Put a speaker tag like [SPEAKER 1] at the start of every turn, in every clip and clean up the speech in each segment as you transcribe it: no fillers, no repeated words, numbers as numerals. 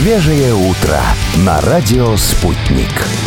[SPEAKER 1] Свежее утро на радио «Спутник».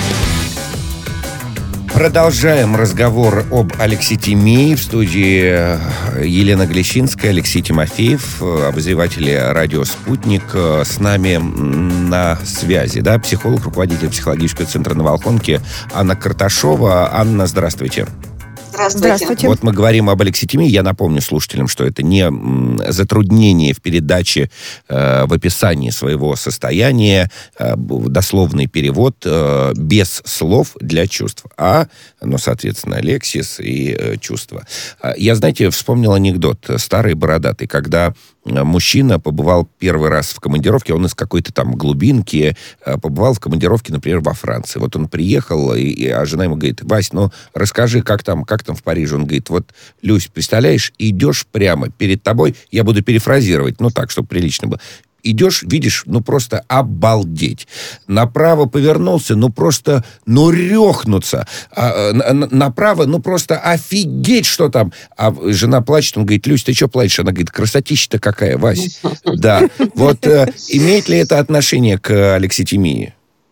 [SPEAKER 2] Продолжаем разговор об алекситимии. В студии Елена Глещинская, Алексей Тимофеев, обозреватели радио «Спутник». С нами на связи, да, психолог, руководитель психологического центра на Волхонке Анна Карташова. Анна, здравствуйте.
[SPEAKER 3] Здравствуйте.
[SPEAKER 2] Вот мы говорим об алекситимии. Я напомню слушателям, что это не затруднение в передаче, в описании своего состояния, дословный перевод без слов для чувств, соответственно, лексис и чувства. Я, знаете, вспомнил анекдот старый бородатый, когда мужчина побывал первый раз в командировке, он из какой-то там глубинки побывал в командировке, например, во Франции. Вот он приехал, а жена ему говорит: Вась, расскажи, как там в Париже. Он говорит: вот, Люсь, представляешь, идешь прямо перед тобой, я буду перефразировать, так, чтобы прилично было. Идешь, видишь, просто обалдеть. Направо повернулся, просто, рехнуться. Направо, просто офигеть, что там. А жена плачет, он говорит: Люсь, ты что плачешь? Она говорит: красотища-то какая, Вась. Да. Вот имеет ли это отношение к алекситимии?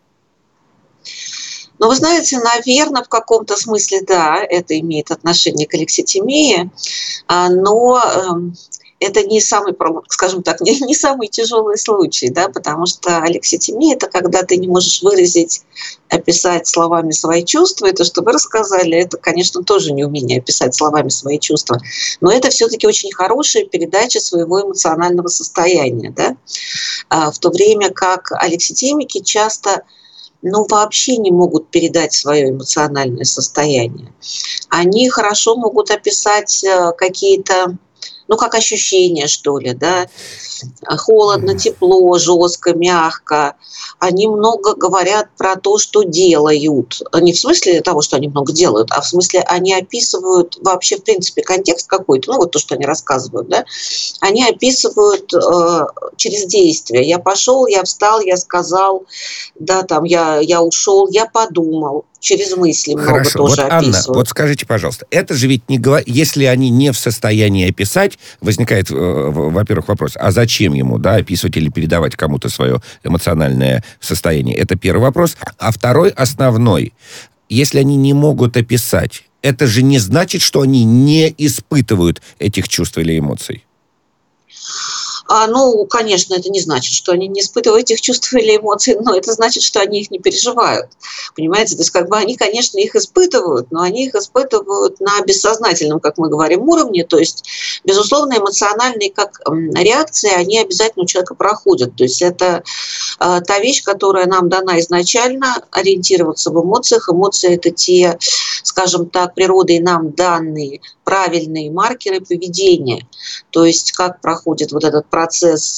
[SPEAKER 3] Вы знаете, наверное, в каком-то смысле, да, это имеет отношение к алекситимии, но это не самый, скажем так, не самый тяжелый случай, да, потому что алекситимия – это когда ты не можешь выразить, описать словами свои чувства. Это, что вы рассказали, это, конечно, тоже не умение описать словами свои чувства, но это все-таки очень хорошая передача своего эмоционального состояния, да, в то время как алекситимики часто вообще не могут передать свое эмоциональное состояние. Они хорошо могут описать какие-то, как ощущения, что ли, да, холодно, тепло, жестко, мягко. Они много говорят про то, что делают. Не в смысле того, что они много делают, а в смысле они описывают вообще, в принципе, контекст какой-то, то, что они рассказывают, да, они описывают через действие. Я пошел, я встал, я сказал, да, там, я ушел, я подумал. Через мысли много
[SPEAKER 2] Хорошо.
[SPEAKER 3] тоже
[SPEAKER 2] Анна,
[SPEAKER 3] описывают.
[SPEAKER 2] вот скажите, пожалуйста, это же ведь не если они не в состоянии описать, возникает, во-первых, вопрос: а зачем ему, да, описывать или передавать кому-то свое эмоциональное состояние? Это первый вопрос. А второй, основной: если они не могут описать, это же не значит, что они не испытывают этих чувств или эмоций.
[SPEAKER 3] Конечно, это не значит, что они не испытывают этих чувств или эмоций, но это значит, что они их не переживают. Понимаете? То есть, они, конечно, их испытывают, но они их испытывают на бессознательном, как мы говорим, уровне. То есть, безусловно, эмоциональные как реакции, они обязательно у человека проходят. То есть, это та вещь, которая нам дана изначально, ориентироваться в эмоциях. Эмоции – это те, скажем так, природой нам данные правильные маркеры поведения. То есть, как проходит вот этот процесс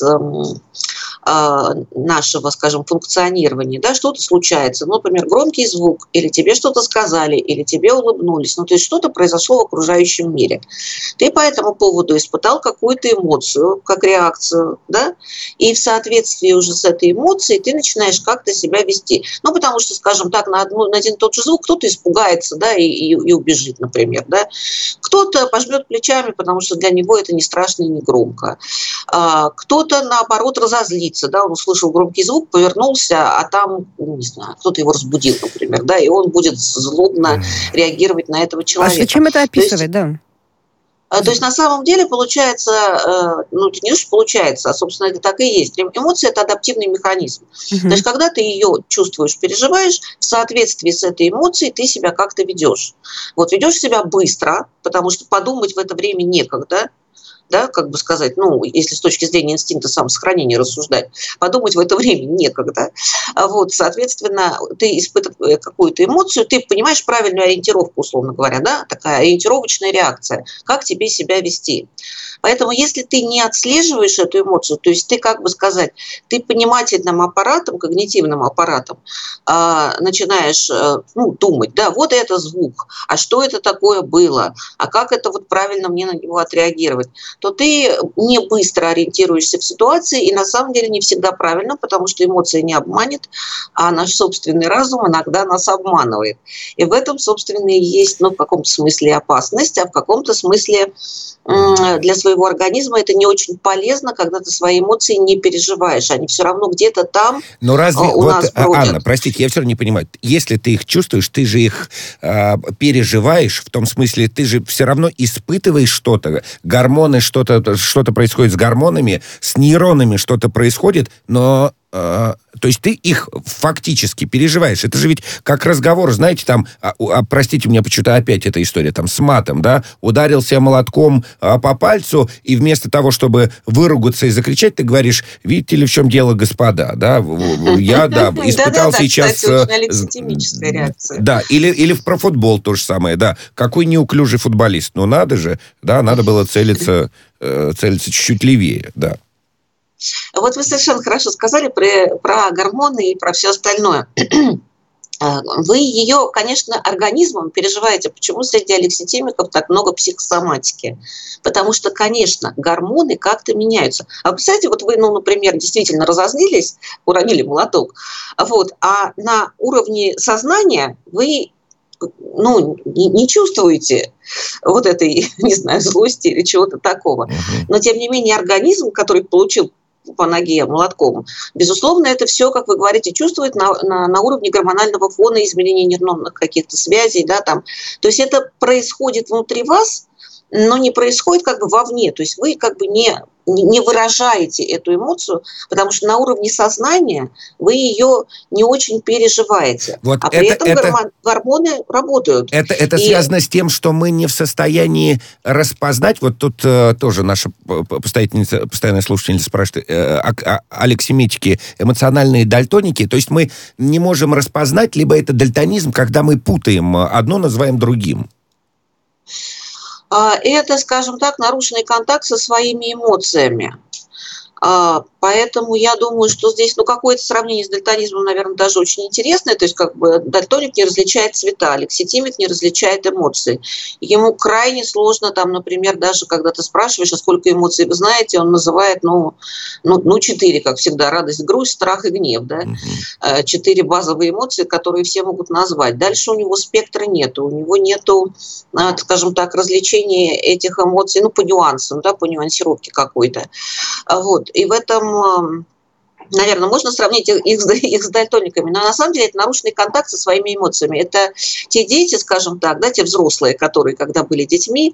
[SPEAKER 3] нашего, скажем, функционирования, да, что-то случается, например, громкий звук, или тебе что-то сказали, или тебе улыбнулись, то есть что-то произошло в окружающем мире. Ты по этому поводу испытал какую-то эмоцию, как реакцию, да, и в соответствии уже с этой эмоцией ты начинаешь как-то себя вести. Потому что, скажем так, на один и тот же звук кто-то испугается, да, и убежит, например, да. Кто-то пожмет плечами, потому что для него это не страшно и не громко. Кто-то, наоборот, разозлится, да, он услышал громкий звук, повернулся, а там, не знаю, кто-то его разбудил, например, да, и он будет злобно реагировать на этого человека.
[SPEAKER 4] А зачем это описывать, да?
[SPEAKER 3] То есть, на самом деле, получается, это не то, что получается, а, собственно, это так и есть. Эмоция – это адаптивный механизм. То есть, когда ты ее чувствуешь, переживаешь, в соответствии с этой эмоцией ты себя как-то ведешь. Ведешь себя быстро, потому что подумать в это время некогда. Да, как бы сказать, если с точки зрения инстинкта самосохранения рассуждать, подумать в это время некогда. Соответственно, ты испытываешь какую-то эмоцию, ты понимаешь правильную ориентировку, условно говоря, да, такая ориентировочная реакция, как тебе себя вести. Поэтому, если ты не отслеживаешь эту эмоцию, то есть ты, как бы сказать, ты понимательным аппаратом, когнитивным аппаратом начинаешь думать, да, вот это звук, а что это такое было, а как это правильно мне на него отреагировать. то ты не быстро ориентируешься в ситуации, и на самом деле не всегда правильно, потому что эмоции не обманет, а наш собственный разум иногда нас обманывает. И в этом, собственно, и есть, в каком-то смысле опасность, а в каком-то смысле для своего организма это не очень полезно, когда ты свои эмоции не переживаешь. Они все равно где-то там.
[SPEAKER 2] Но разве
[SPEAKER 3] у нас бродят.
[SPEAKER 2] Анна, простите, я все равно не понимаю. Если ты их чувствуешь, ты же их переживаешь, в том смысле, ты же все равно испытываешь что-то. Гормоны, что-то происходит с гормонами, с нейронами что-то происходит, но... То есть ты их фактически переживаешь. Это же ведь как разговор, знаете, там, простите меня, почему-то опять эта история, там, с матом, да, ударился молотком по пальцу, и вместо того, чтобы выругаться и закричать, ты говоришь, видите ли, в чем дело, господа, да, я, испытал сейчас...
[SPEAKER 3] Кстати, очень алекситимическая реакция.
[SPEAKER 2] Да, или про футбол то же самое, да, какой неуклюжий футболист, ну, надо же, да, надо было целиться чуть-чуть левее, да.
[SPEAKER 3] Вот вы совершенно хорошо сказали про гормоны и про все остальное. Вы ее, конечно, организмом переживаете. Почему среди алекситимиков так много психосоматики? Потому что, конечно, гормоны как-то меняются. А представьте, вот вы, например, действительно разозлились, уронили молоток, а на уровне сознания вы не чувствуете вот этой, не знаю, злости или чего-то такого. Но, тем не менее, организм, который получил по ноге молотком, безусловно, это все, как вы говорите, чувствует на уровне гормонального фона, изменения нейронных каких-то связей, да, там. То есть это происходит внутри вас, но не происходит как бы вовне. То есть вы как бы не выражаете эту эмоцию, потому что на уровне сознания вы ее не очень переживаете. А при этом гормоны работают.
[SPEAKER 2] Это связано с тем, что мы не в состоянии распознать. Вот тут тоже наша постоянная слушательница спрашивает, алексиметики, эмоциональные дальтоники. То есть мы не можем распознать, либо это дальтонизм, когда мы путаем одно, называем другим.
[SPEAKER 3] Это, скажем так, нарушенный контакт со своими эмоциями. Поэтому я думаю, что здесь какое-то сравнение с дальтонизмом, наверное, даже очень интересное. То есть как бы дальтоник не различает цвета, алекситимик не различает эмоции. Ему крайне сложно, там, например, даже когда ты спрашиваешь, а сколько эмоций вы знаете, он называет, 4, как всегда, радость, грусть, страх и гнев. Да? 4 базовые эмоции, которые все могут назвать. Дальше у него спектра нету, у него нету, скажем так, различения этих эмоций, по нюансам, да, по нюансировке какой-то. И в этом, наверное, можно сравнить их с дальтониками, но на самом деле это нарушенный контакт со своими эмоциями. Это те дети, скажем так, да, те взрослые, которые, когда были детьми,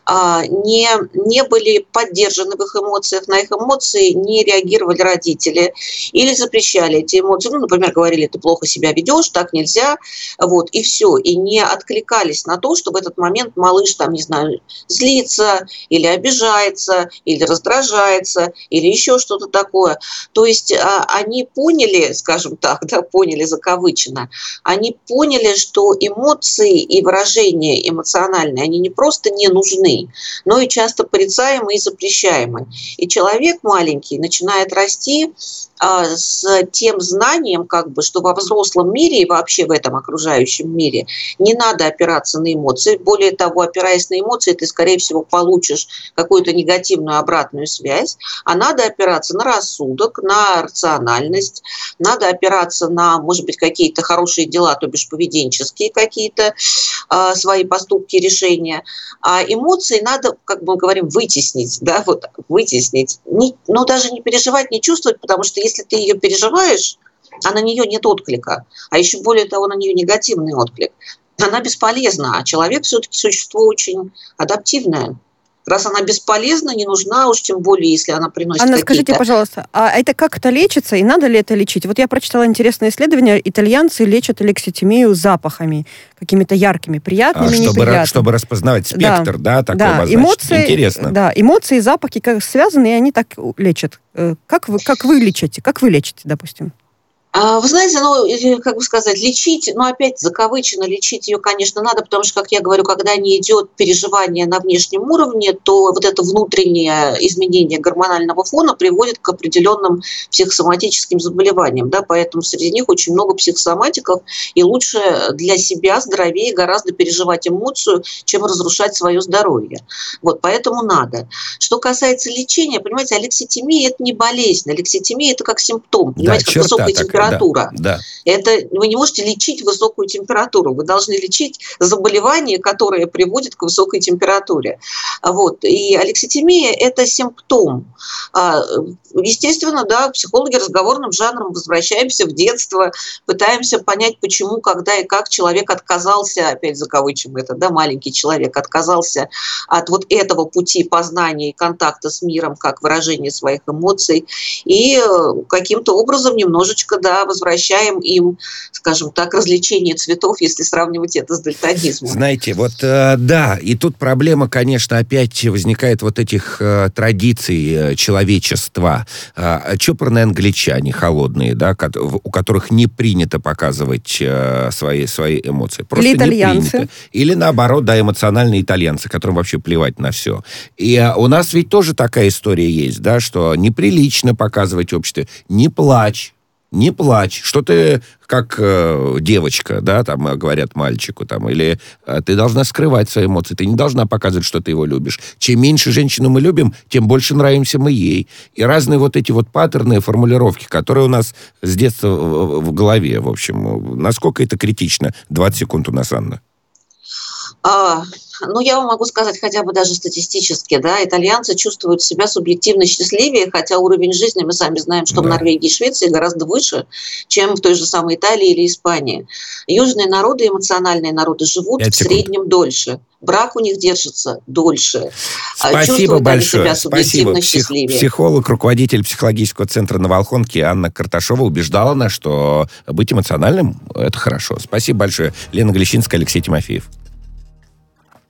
[SPEAKER 3] не были поддержаны в их эмоциях, на их эмоции не реагировали родители или запрещали эти эмоции. Например, говорили, ты плохо себя ведешь, так нельзя, и все. И не откликались на то, что в этот момент малыш, там, не знаю, злится или обижается, или раздражается, или еще что-то такое. То есть они поняли, скажем так, да, поняли закавычено, они поняли, что эмоции и выражения эмоциональные, они не просто не нужны, но и часто порицаемы и запрещаемы. И человек маленький начинает расти с тем знанием, как бы, что во взрослом мире и вообще в этом окружающем мире не надо опираться на эмоции. Более того, опираясь на эмоции, ты, скорее всего, получишь какую-то негативную обратную связь, а надо опираться на рассудок, на рациональность, надо опираться на, может быть, какие-то хорошие дела, то бишь поведенческие какие-то свои поступки, решения. А эмоции надо, как мы говорим, вытеснить, да, вытеснить. Даже не переживать, не чувствовать, потому что если ты ее переживаешь, а на нее нет отклика, а еще более того, на нее негативный отклик, она бесполезна, а человек все-таки существо очень адаптивное. Раз она бесполезна, не нужна, уж тем более, если она приносит
[SPEAKER 4] Анна,
[SPEAKER 3] какие-то...
[SPEAKER 4] скажите, пожалуйста, а это как-то лечится, и надо ли это лечить? Вот я прочитала интересное исследование, итальянцы лечат алекситимию запахами, какими-то яркими, приятными, неприятными.
[SPEAKER 2] Чтобы распознавать спектр, такой обозначить.
[SPEAKER 4] Эмоции,
[SPEAKER 2] интересно.
[SPEAKER 4] Да, эмоции и запахи как связаны, и они так лечат. Как вы лечите, допустим?
[SPEAKER 3] Вы знаете, как бы сказать, лечить, опять закавычено, лечить ее, конечно, надо, потому что, как я говорю, когда не идет переживание на внешнем уровне, то вот это внутреннее изменение гормонального фона приводит к определенным психосоматическим заболеваниям, да, поэтому среди них очень много психосоматиков, и лучше для себя здоровее гораздо переживать эмоцию, чем разрушать свое здоровье. Вот, поэтому надо. Что касается лечения, понимаете, алекситимия – это не болезнь, алекситимия – это как симптом, понимаете, как высокая температура.
[SPEAKER 2] Да.
[SPEAKER 3] Это вы не можете лечить высокую температуру, вы должны лечить заболевание, которое приводит к высокой температуре. Вот. И алекситимия – это симптом. Естественно, да, психологи разговорным жанром возвращаемся в детство, пытаемся понять, почему, когда и как человек отказался, опять закавычим это, да, маленький человек отказался от вот этого пути познания и контакта с миром, как выражение своих эмоций, и каким-то образом немножечко, да, возвращаем им, скажем так, развлечение цветов, если сравнивать это с дальтонизмом.
[SPEAKER 2] Знаете, да, и тут проблема, конечно, опять возникает вот этих традиций человечества. Чопорные англичане, холодные, да, у которых не принято показывать свои эмоции. Просто
[SPEAKER 4] или итальянцы.
[SPEAKER 2] Не принято. Или наоборот, да, эмоциональные итальянцы, которым вообще плевать на все. И у нас ведь тоже такая история есть, да, что неприлично показывать обществу. Не плачь. Не плачь, что ты как девочка, да, там говорят мальчику, там, или ты должна скрывать свои эмоции, ты не должна показывать, что ты его любишь. Чем меньше женщину мы любим, тем больше нравимся мы ей. И разные вот эти вот паттерны, формулировки, которые у нас с детства в голове, в общем, насколько это критично? 20 секунд у нас, Анна.
[SPEAKER 3] Я вам могу сказать хотя бы даже статистически, да, итальянцы чувствуют себя субъективно счастливее, хотя уровень жизни, мы сами знаем, что в Норвегии и Швеции гораздо выше, чем в той же самой Италии или Испании. Южные народы, эмоциональные народы живут в среднем дольше. Брак у них держится дольше.
[SPEAKER 2] Спасибо большое.
[SPEAKER 3] Спасибо.
[SPEAKER 2] Психолог, руководитель психологического центра на Волхонке Анна Карташова убеждала нас, что быть эмоциональным – это хорошо. Спасибо большое. Лена Глещинская, Алексей Тимофеев.